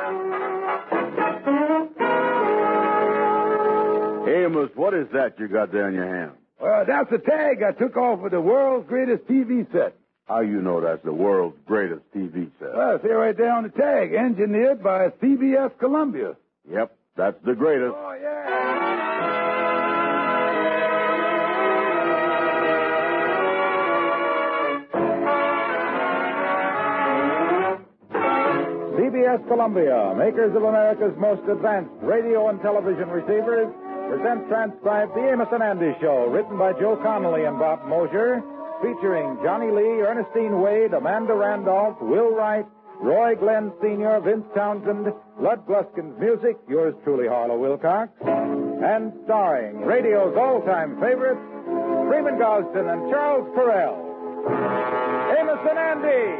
Amos, what is that you got there in your hand? Well, that's a tag I took off of the world's greatest TV set. How you know that's the world's greatest TV set? Well, see right there on the tag, engineered by CBS Columbia. Yep, that's the greatest. Oh, yeah. CBS Columbia, makers of America's most advanced radio and television receivers, presents transcribed The Amos and Andy Show, written by Joe Connolly and Bob Mosier, featuring Johnny Lee, Ernestine Wade, Amanda Randolph, Will Wright, Roy Glenn Sr., Vince Townsend, Lud Gluskin's music, yours truly, Harlow Wilcox, and starring radio's all-time favorites, Freeman Gosden and Charles Perrell. Amos and Andy!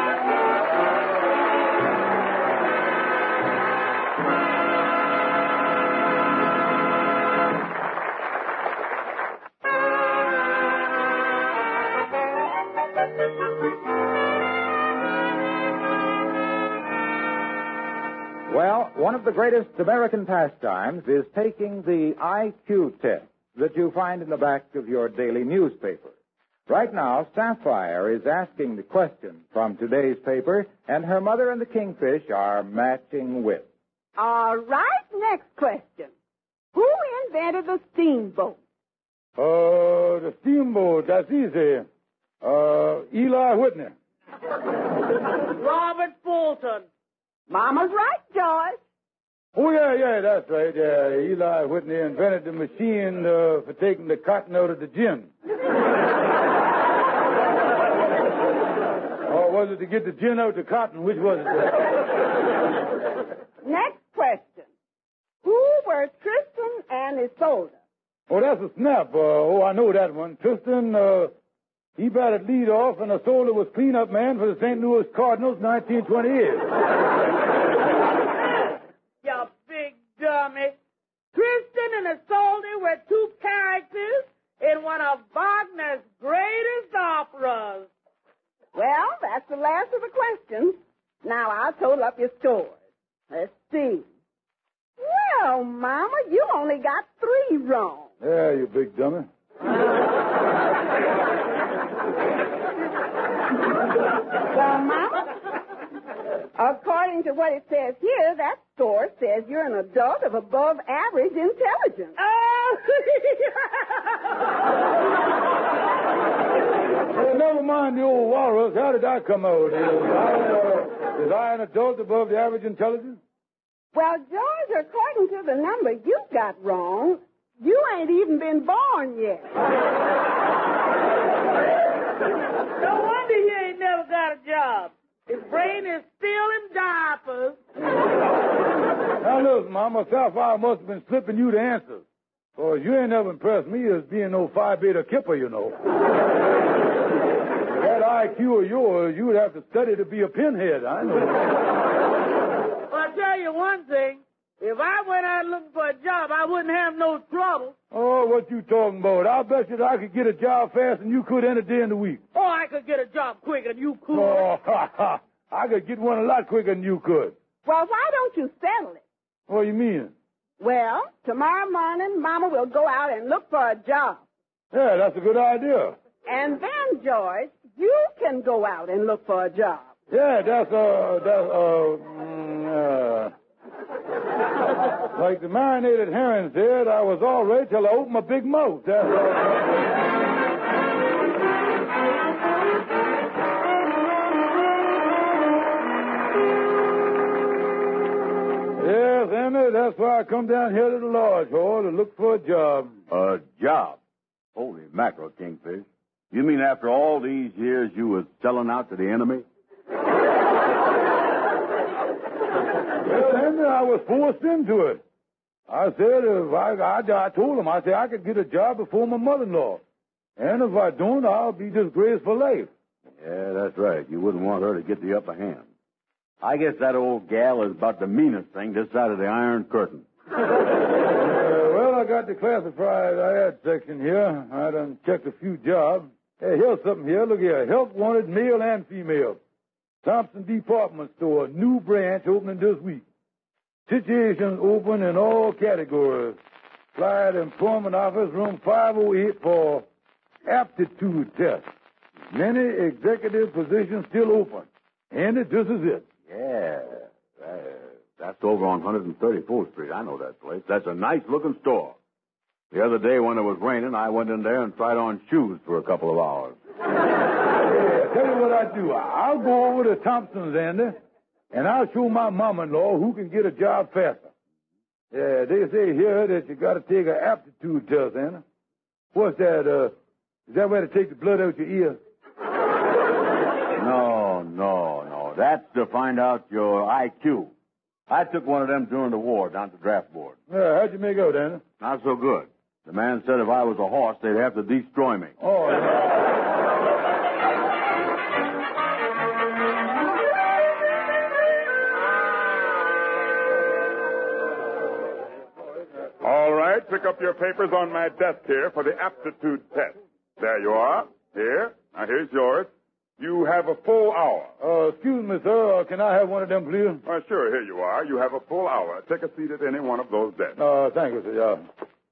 Well, one of the greatest American pastimes is taking the IQ test that you find in the back of your daily newspaper. Right now, Sapphire is asking the question from today's paper, and her mother and the Kingfish are matching wits. All right, next question. Who invented the steamboat? The steamboat, that's easy. Eli Whitney. Robert Fulton. Mama's right, George. Oh, yeah, that's right. Yeah, Eli Whitney invented the machine for taking the cotton out of the gin. Or was it to get the gin out of the cotton? Which was it? Next question. Who were Tristan and Isolde? Oh, that's a snap. I know that one. Tristan, he batted lead off, and Isolde was cleanup man for the St. Louis Cardinals 1928. You big dummy. Tristan and Isolde were two characters in one of Wagner's greatest operas. Well, that's the last of the questions. Now I'll total up your scores. Let's see. Well, Mama, you only got 3 wrong. Yeah, you big dummy. Well, Mama, according to what it says here, that score says you're an adult of above average intelligence. Oh! Well, never mind the old walrus. How did I come out? Is I an adult above the average intelligence? Well, George, according to the number you got wrong, you ain't even been born yet. No wonder he ain't never got a job. His brain is still in diapers. Now, listen, Mama, Sapphire must have been slipping you the answers. Because you ain't never impressed me as being no Phi Beta Kipper, you know. That IQ of yours, you would have to study to be a pinhead, I know. Well, I'll tell you one thing. If I went out looking for a job, I wouldn't have no trouble. Oh, what you talking about? I'll bet you that I could get a job fast and you could any day in the week. Oh, I could get a job quicker than you could. Oh, I could get one a lot quicker than you could. Well, why don't you settle it? What do you mean? Well, tomorrow morning, Mama will go out and look for a job. Yeah, that's a good idea. And then, George, you can go out and look for a job. Yeah, like the marinated herring said, I was all right till I opened my big mouth. That's Yes, Emmy, that's why I come down here to the Lodge Hall to look for a job. A job? Holy mackerel, Kingfish. You mean after all these years you was selling out to the enemy? Well, Emmy, I was forced into it. I said, I told him, I said I could get a job before my mother-in-law. And if I don't, I'll be disgraced for life. Yeah, that's right. You wouldn't want her to get the upper hand. I guess that old gal is about the meanest thing this side of the Iron Curtain. Well, I got the classified ad section here. I done checked a few jobs. Hey, here's something here. Look here. Help wanted, male and female. Thompson Department Store, new branch opening this week. Situations open in all categories. Apply at Employment Office, room 508 for aptitude test. Many executive positions still open. And this is it. Yeah. That's over on 134th Street. I know that place. That's a nice-looking store. The other day when it was raining, I went in there and tried on shoes for a couple of hours. Yeah, tell you what I do. I'll go over to Thompson's, Andy, and I'll show my mom-in-law who can get a job faster. Yeah, they say here that you got to take an aptitude test, Andy. What's that? Is that where to take the blood out your ear? No. That's to find out your IQ. I took one of them during the war down at the draft board. Yeah, how'd you make out, Andy? Not so good. The man said if I was a horse, they'd have to destroy me. Oh, yeah. All right, pick up your papers on my desk here for the aptitude test. There you are. Here. Now, here's yours. You have a full hour. Excuse me, sir. Can I have one of them, please? Sure, here you are. You have a full hour. Take a seat at any one of those desks. Thank you, sir.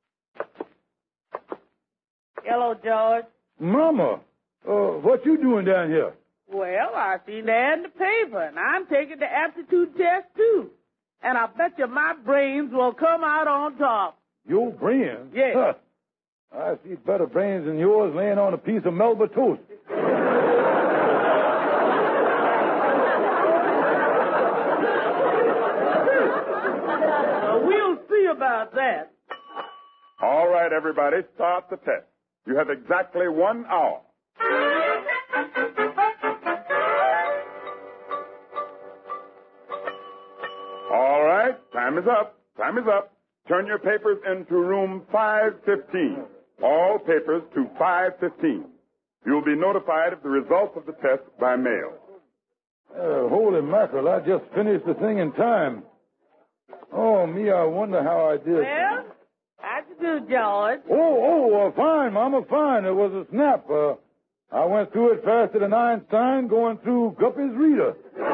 Hello, George. Mama, what you doing down here? Well, I seen the ad in the paper, and I'm taking the aptitude test, too. And I bet you my brains will come out on top. Your brains? Yes. Huh. I see better brains than yours laying on a piece of Melba toast. We'll see about that. All right, everybody, start the test. You have exactly 1 hour. All right, time is up. Time is up. Turn your papers into room 515. All papers to 515. You'll be notified of the results of the test by mail. Holy mackerel, I just finished the thing in time. Oh, me, I wonder how I did. Well, how'd you do, George? Fine, Mama, fine. It was a snap. I went through it faster than Einstein going through Guppy's reader.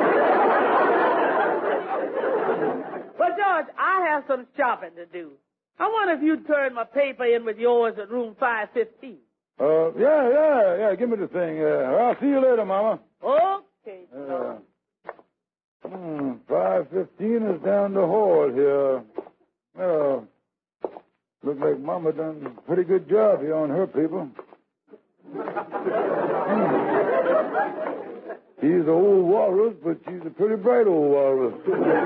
But, George, I have some shopping to do. I wonder if you'd turn my paper in with yours at room 515. Yeah. Give me the thing. I'll see you later, Mama. Okay. 515 is down the hall here. Well, look like Mama done a pretty good job here on her people. She's an old walrus, but she's a pretty bright old walrus.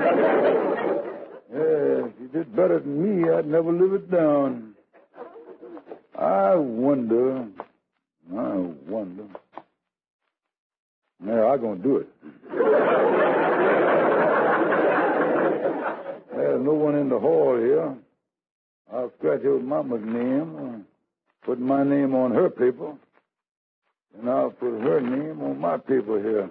Yeah, if she did better than me, I'd never live it down. I wonder. Yeah, I'm going to do it. There's no one in the hall here. I'll scratch out Mama's name, put my name on her paper, and I'll put her name on my paper here.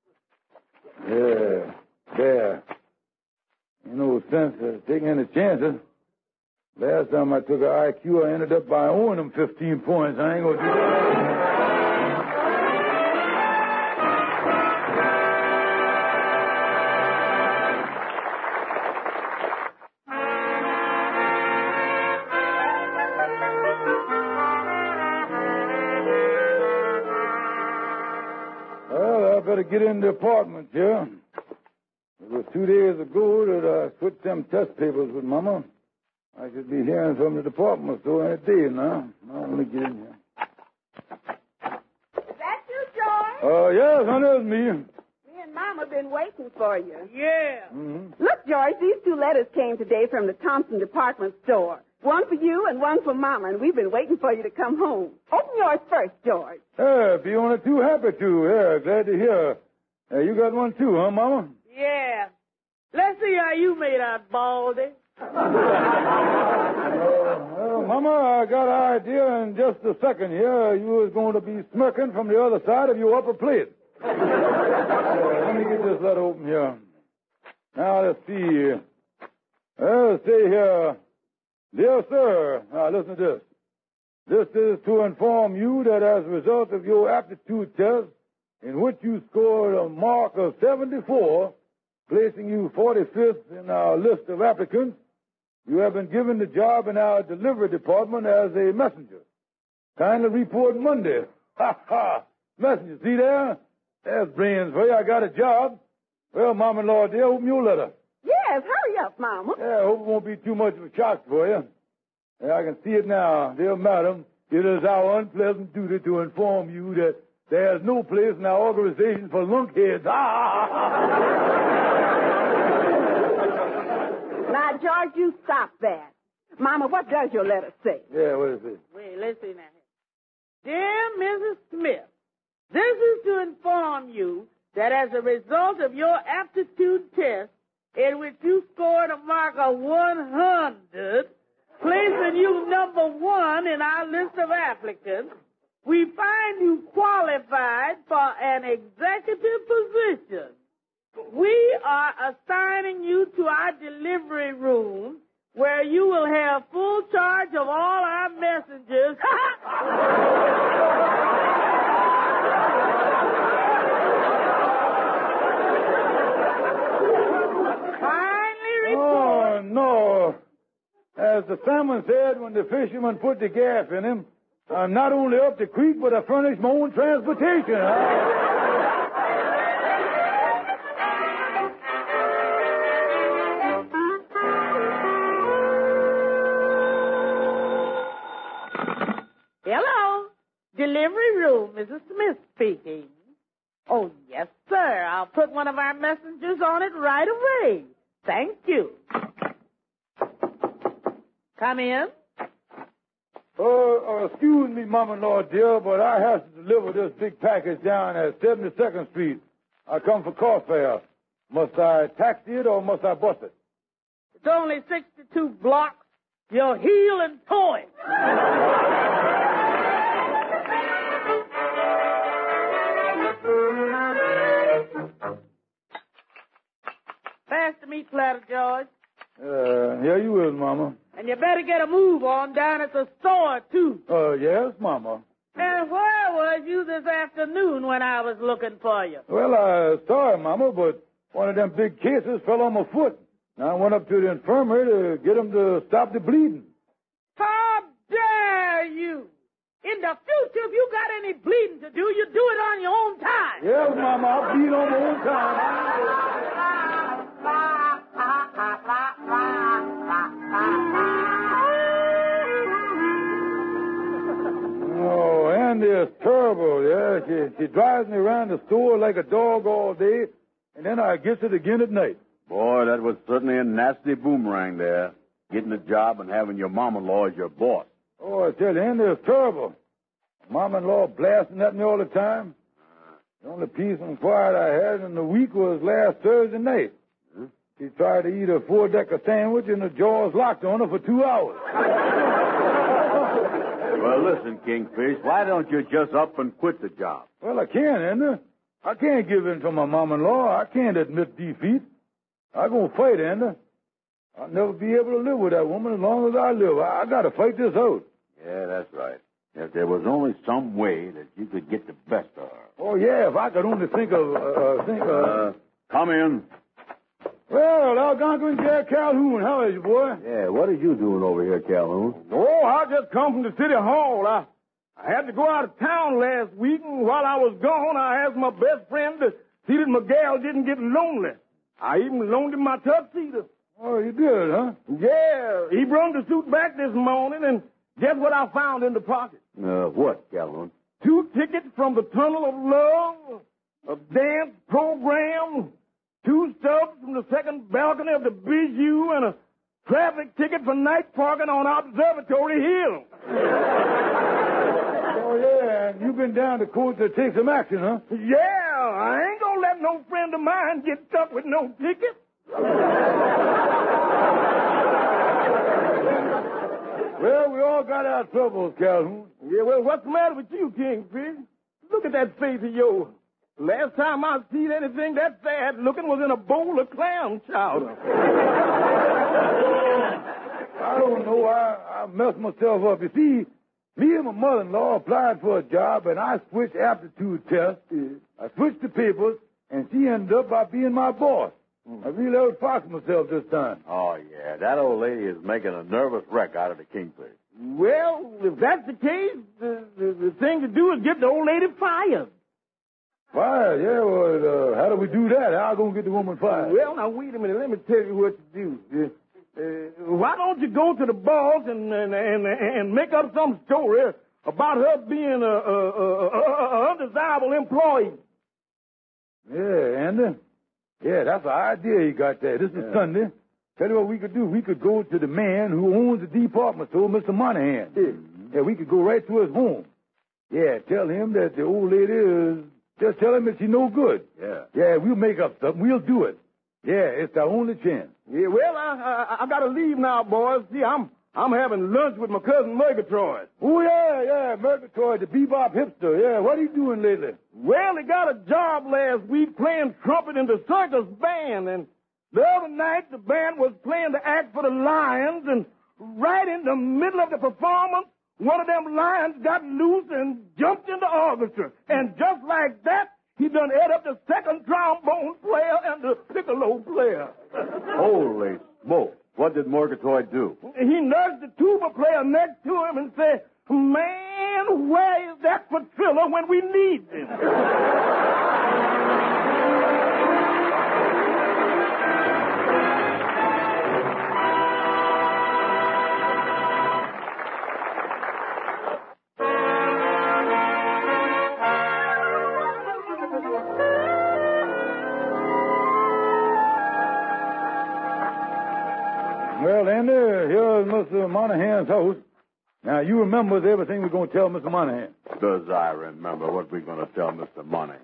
Yeah, there. Ain't no sense taking any chances. Last time I took an IQ, I ended up by owing them 15 points. I ain't going to do that. Well, I better get in the apartment here. It was 2 days ago that I switched them test papers with Mama. I should be hearing from the department store any day now. Now, let me get in here. Is that you, George? Yes, honey, it's me. Me and Mama been waiting for you. Yeah. Mm-hmm. Look, George, these 2 letters came today from the Thompson department store. One for you and one for Mama, and we've been waiting for you to come home. Open yours first, George. Yeah, be only too happy to. Yeah, glad to hear. You got one too, huh, Mama? Yeah. Let's see how you made out, Baldy. Well, Mama, I got an idea in just a second here. You was going to be smirking from the other side of your upper plate. Let me get this letter open here. Now, let's see. Say here, dear sir, now listen to this. This is to inform you that as a result of your aptitude test, in which you scored a mark of 74, placing you 45th in our list of applicants. You have been given the job in our delivery department as a messenger. Kindly report Monday. Ha, ha. Messenger, see there? There's brains for you. I got a job. Well, Mama-in-law, dear, open your letter. Yes, hurry up, Mama. Yeah, I hope it won't be too much of a shock for you. Yeah, I can see it now. Dear Madam, it is our unpleasant duty to inform you that there's no place in our organization for lunkheads. Now, George, you stop that. Mama, what does your letter say? Yeah, what is it? Wait, let's see now. Dear Mrs. Smith, this is to inform you that as a result of your aptitude test, in which you scored a mark of 100, placing you number 1 in our list of applicants, we find you qualified for an executive position. We are assigning you to our delivery room, where you will have full charge of all our messengers. Oh, no. As the salmon said when the fisherman put the gaff in him, I'm not only up the creek, but I furnish my own transportation. Hello. Delivery room, Mrs. Smith speaking. Oh, yes, sir. I'll put one of our messengers on it right away. Thank you. Come in. Excuse me, Mama-in-law, dear, but I have to deliver this big package down at 72nd Street. I come for car fare. Must I taxi it or must I bus it? It's only 62 blocks. You'll heel and tow it. Pass the meat platter, George. Here you is, Mama. And you better get a move on down at the store, too. Yes, Mama. And where was you this afternoon when I was looking for you? Well, sorry, Mama, but one of them big cases fell on my foot. I went up to the infirmary to get him to stop the bleeding. How dare you? In the future, if you got any bleeding to do, you do it on your own time. Yes, Mama, I'll bleed on my own time. Oh, Andy is terrible, yeah. She drives me around the store like a dog all day, and then I gets it again at night. Boy, that was certainly a nasty boomerang there. Getting a job and having your mama-in-law as your boss. Oh, I tell you, Andy is terrible. Mama-in-law blasting at me all the time. The only peace and quiet I had in the week was last Thursday night. She tried to eat a 4-decker sandwich and the jaws locked on her for 2 hours. Well, listen, Kingfish, why don't you just up and quit the job? Well, I can't, Andy. I can't give in to my mama-in-law. I can't admit defeat. I'm going to fight, Andy. I'll never be able to live with that woman as long as I live. I got to fight this out. Yeah, that's right. If there was only some way that you could get the best of her. Oh, yeah, if I could only think of... Come in. Well, Algonquin Jack Calhoun, how is you, boy? Yeah, what are you doing over here, Calhoun? Oh, I just come from the city hall. I had to go out of town last week, and while I was gone, I asked my best friend to see that my gal didn't get lonely. I even loaned him my tuxedo. Oh, you did, huh? Yeah, he brought the suit back this morning, and guess what I found in the pocket? What, Calhoun? 2 tickets from the Tunnel of Love, a dance program, 2 stubs from the second balcony of the Bijou, and a traffic ticket for night parking on Observatory Hill. Oh, yeah, and you've been down to court to take some action, huh? Yeah, I ain't gonna let no friend of mine get stuck with no ticket. Well, we all got our troubles, Calhoun. Yeah, well, what's the matter with you, Kingfish? Look at that face of yours. Last time I seen anything that sad looking was in a bowl of clam chowder. I don't know. I messed myself up. You see, me and my mother-in-law applied for a job, and I switched aptitude tests. I switched the papers, and she ended up by being my boss. I really outfoxed myself this time. Oh, yeah. That old lady is making a nervous wreck out of the kingfish. Well, if that's the case, the thing to do is get the old lady fired. Fired? Yeah, well, how do we do that? How are we going to get the woman fired? Well, now, wait a minute. Let me tell you what to do. Why don't you go to the boss and make up some story about her being a undesirable employee? Yeah, Andy. Yeah, that's the idea you got there. This is Sunday. Tell you what we could do. We could go to the man who owns the department store, Mr. Monahan. Yeah, we could go right to his home. Yeah, tell him that the old lady is... Just tell him that she's no good. Yeah. Yeah, we'll make up something. We'll do it. Yeah, it's our only chance. Yeah, well, I got to leave now, boys. See, I'm having lunch with my cousin Murgatroyd. Oh, yeah, Murgatroyd, the bebop hipster. Yeah, what are you doing lately? Well, he got a job last week playing trumpet in the circus band, and the other night the band was playing the act for the Lions, and right in the middle of the performance, one of them lions got loose and jumped in the orchestra. And just like that, he done ate up the second trombone player and the piccolo player. Holy smoke. What did Murgatroyd do? He nudged the tuba player next to him and said, "Man, where is that Patrilla when we need him?" Well, Andy, here's Mr. Monahan's house. Now, you remember everything we're going to tell Mr. Monahan. Does I remember what we're going to tell Mr. Monahan?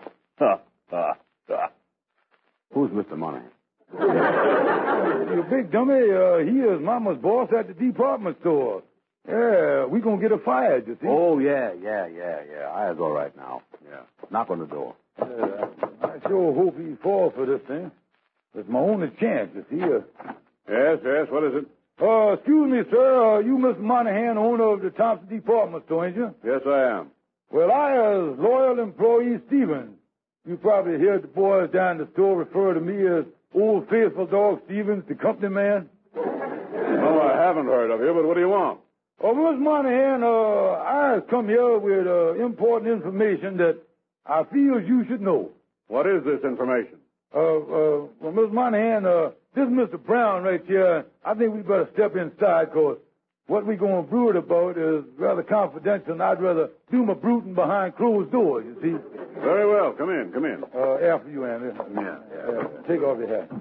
Who's Mr. Monahan? You big dummy. He is Mama's boss at the department store. Yeah, we're going to get her fired, you see. Oh, yeah. I is all right now. Yeah. Knock on the door. I sure hope he falls for this thing. It's my only chance, you see. Yes, what is it? Excuse me, sir. You Mr. Monahan, owner of the Thompson Department Store, ain't you? Yes, I am. Well, I, as loyal employee Stevens, you probably heard the boys down the store refer to me as Old Faithful Dog Stevens, the company man. No, I haven't heard of you, but what do you want? Oh, Mr. Monahan, I have come here with important information that I feel you should know. What is this information? Well, Mr. Monahan, this is Mr. Brown right here. I think we better step inside, because what we're going to brew it about is rather confidential, and I'd rather do my brooding behind closed doors, you see. Very well. Come in. After you, Andy. Yeah. Take off your hat.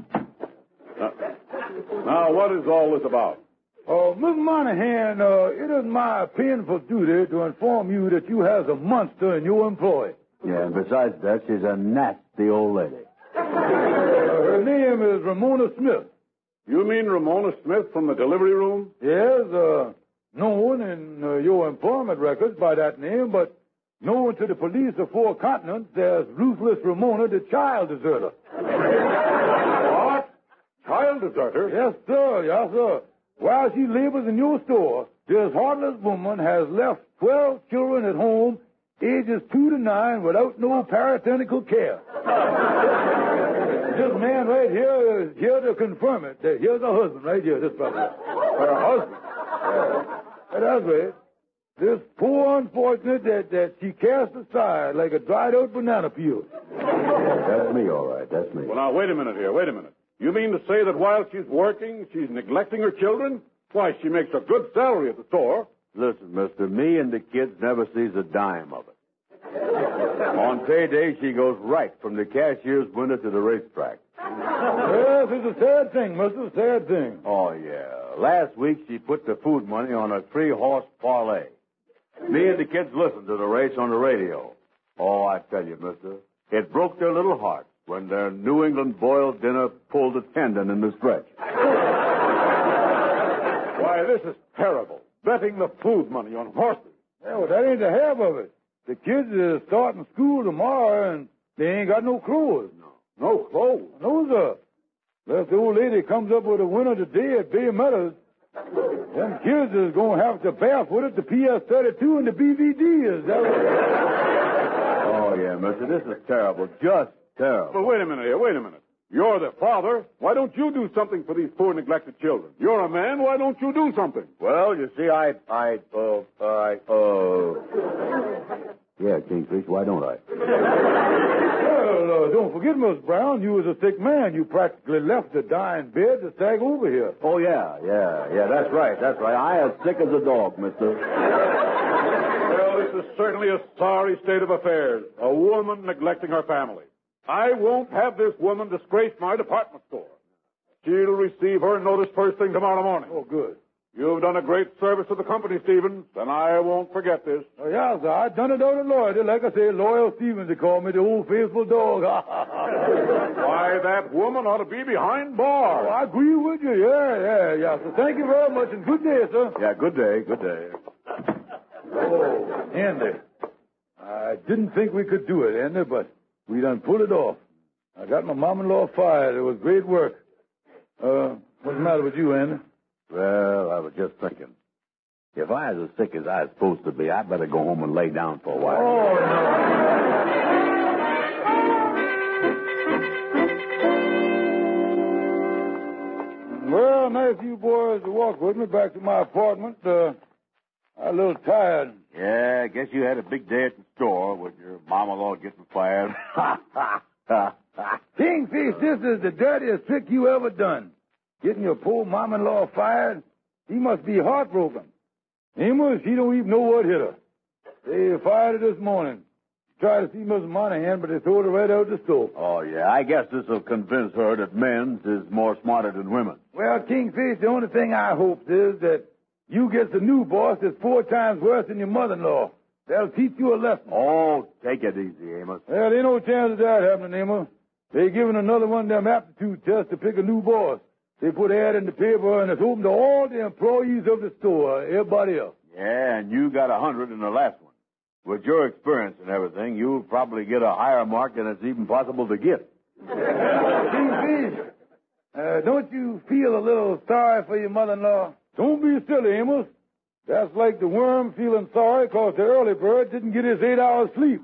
Now, what is all this about? Mr. Monahan, it is my painful duty to inform you that you has a monster in your employ. Yeah, and besides that, she's a nasty old lady. Her name is Ramona Smith. You mean Ramona Smith from the delivery room? Yes, known in your employment records by that name, but known to the police of 4 continents as Ruthless Ramona, the child deserter. What? Child deserter? Yes, sir. While she labors in your store, this heartless woman has left 12 children at home, ages 2 to 9, without no parental care. This man right here is here to confirm it. Here's her husband right here, this fellow. Her husband? Yeah. That's right. This poor unfortunate that she cast aside like a dried-out banana peel. That's me, all right. That's me. Well, now, wait a minute here. You mean to say that while she's working, she's neglecting her children? Why, she makes a good salary at the store. Listen, mister, me and the kids never sees a dime of it. On payday, she goes right from the cashier's window to the racetrack. Yes, it's a sad thing, mister, sad thing. Oh, yeah. Last week, she put the food money on a 3-horse parlay. Me and the kids listened to the race on the radio. Oh, I tell you, mister, it broke their little hearts when their New England boiled dinner pulled a tendon in the stretch. Why, this is terrible. Betting the food money on horses. Yeah, well, that ain't the half of it. The kids are starting school tomorrow, and they ain't got no clothes. No clothes? No, sir. Unless the old lady comes up with a winner today at Bay Meadows, them kids is going to have to barefoot at the PS-32 and the BVD. Is that right? Oh, yeah, mister, this is terrible. Just terrible. But wait a minute here. You're the father. Why don't you do something for these poor, neglected children? You're a man. Why don't you do something? Well, you see, Yeah, Kingfish, why don't I? Well, don't forget, Miss Brown, you was a sick man. You practically left the dying bed to stag over here. Oh, yeah, that's right. I as sick as a dog, mister. Well, this is certainly a sorry state of affairs. A woman neglecting her family. I won't have this woman disgrace my department store. She'll receive her notice first thing tomorrow morning. Oh, good. You've done a great service to the company, Stevens, and I won't forget this. Oh, yeah, sir. I done it out of loyalty. Like I say, Loyal Stevens, they call me the old faithful dog. Why, that woman ought to be behind bars. Oh, I agree with you. Yeah. So thank you very much, and good day, sir. Yeah, good day. Oh, Andy. I didn't think we could do it, Andy, but we done pulled it off. I got my mom-in-law fired. It was great work. What's the matter with you, Andy? Well, I was just thinking. If I was as sick as I was supposed to be, I'd better go home and lay down for a while. Oh, no. Well, nice of you boys to walk with me back to my apartment. I'm a little tired. Yeah, I guess you had a big day at the store with your mama-in-law getting fired. Kingfish, this is the dirtiest trick you ever done. Getting your poor mom-in-law fired? He must be heartbroken. Amos, she don't even know what hit her. They fired her this morning. Tried to see Miss Monahan, but they threw her right out the stove. Oh, yeah, I guess this will convince her that men's is more smarter than women. Well, Kingfish, the only thing I hope is that you get the new boss that's 4 times worse than your mother-in-law. That'll teach you a lesson. Oh, take it easy, Amos. Well, there ain't no chance of that happening, Amos. They giving another one of them aptitude tests to pick a new boss. They put an ad in the paper, and it's open to all the employees of the store, everybody else. Yeah, and you got 100 in the last one. With your experience and everything, you'll probably get a higher mark than it's even possible to get. Kingfish, don't you feel a little sorry for your mother-in-law? Don't be silly, Amos. That's like the worm feeling sorry because the early bird didn't get his 8 hours sleep.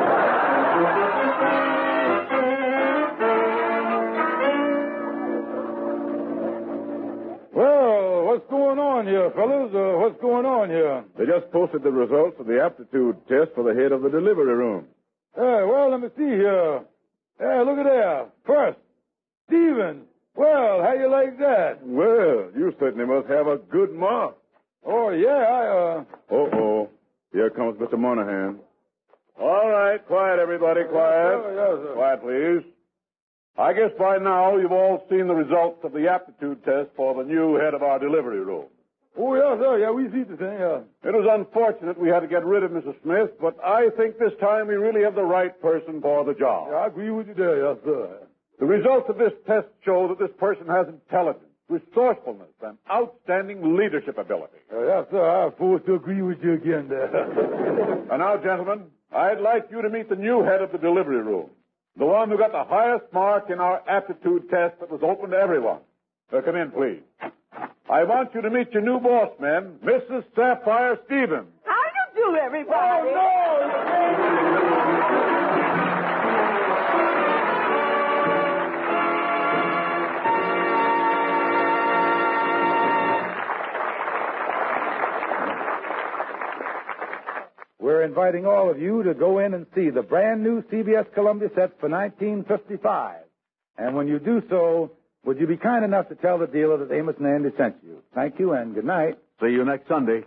Well, what's going on here, fellas? What's going on here? They just posted the results of the aptitude test for the head of the delivery room. Well, let me see here. Look at there. First, Stevens. Well, how you like that? Well, you certainly must have a good mark. Oh, yeah, Uh-oh. Here comes Mr. Monahan. All right, quiet, everybody, quiet. Yes, sir. Quiet, please. I guess by now you've all seen the results of the aptitude test for the new head of our delivery room. Oh, yes, sir. Yeah, we see the thing, yeah. It was unfortunate we had to get rid of Mrs. Smith, but I think this time we really have the right person for the job. Yeah, I agree with you there, yes, sir. The results of this test show that this person has intelligence, resourcefulness, and outstanding leadership ability. Yes, sir. I'm forced to agree with you again there. And now, gentlemen, I'd like you to meet the new head of the delivery room, the one who got the highest mark in our aptitude test that was open to everyone. Come in, please. I want you to meet your new boss, men, Mrs. Sapphire Stevens. How you do, everybody? We're inviting all of you to go in and see the brand new CBS Columbia set for 1955. And when you do so, would you be kind enough to tell the dealer that Amos and Andy sent you? Thank you and good night. See you next Sunday.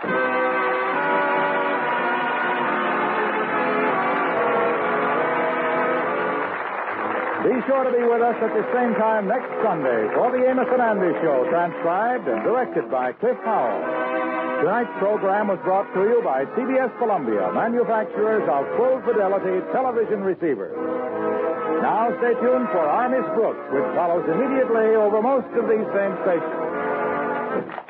Be sure to be with us at the same time next Sunday for the Amos and Andy Show, transcribed and directed by Cliff Howell. Tonight's program was brought to you by CBS Columbia, manufacturers of full-fidelity television receivers. Now stay tuned for Our Miss Brooks, which follows immediately over most of these same stations.